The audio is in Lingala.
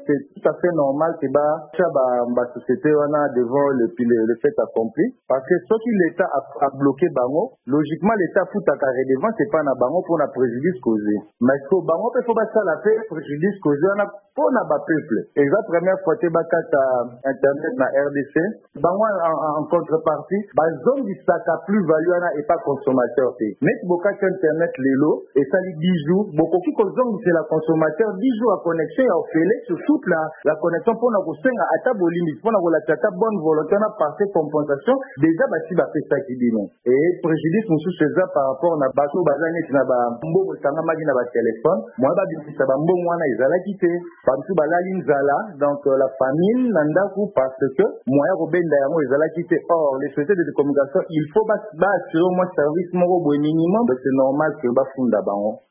c'est tout à fait normal que la société devant le fait accompli. Parce que ce que l'État a bloqué bango, logiquement l'État fout à carré devant, c'est pas na bango pour la préjudice causé. Mais il faut bango, il faut pas ça la paix, préjudice causé, pour na ba peuple. Et la première fois que internet na RDC, bango en contrepartie, zone du sac à plus-value et pas consommateur. Mais beaucoup internet lélo, et ça dit 10 jours, beaucoup qui consomme c'est la consommateur 10 jours à connexion à offrir sur toute la connexion pour nous à table limite, pour nous la bonne volonté, on a passé compensation, déjà si va faire ça qui dit non. Et préjudice nous sous ça par rapport à bateau bazane qui n'a pas mbo sanga magi na ba téléphone, moi ba bimisa ba mbo mwana izala quitté, par tout ba la linzala, donc la famine nanda ku parce que moi robenda yango izala quitté. Or les sociétés de communication, il faut assurer au moins service moro bo minimum, c'est normal que ba funda bango.